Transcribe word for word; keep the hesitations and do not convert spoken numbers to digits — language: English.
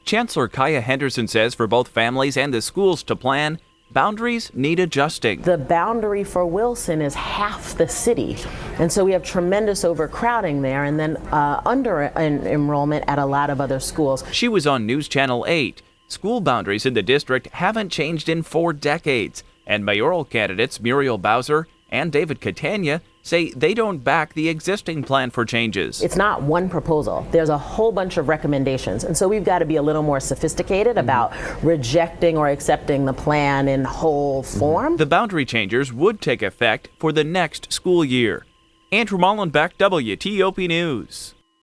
Chancellor Kaya Henderson says for both families and the schools to plan, boundaries need adjusting. The boundary for Wilson is half the city, and so we have tremendous overcrowding there and then uh, under en- enrollment at a lot of other schools. She was on News Channel eight. School boundaries in the district haven't changed in four decades, and mayoral candidates Muriel Bowser and David Catania say they don't back the existing plan for changes. It's not one proposal. There's a whole bunch of recommendations, and so we've got to be a little more sophisticated mm-hmm. about rejecting or accepting the plan in whole form. Mm-hmm. The boundary changes would take effect for the next school year. Andrew Mullenbeck, W T O P News.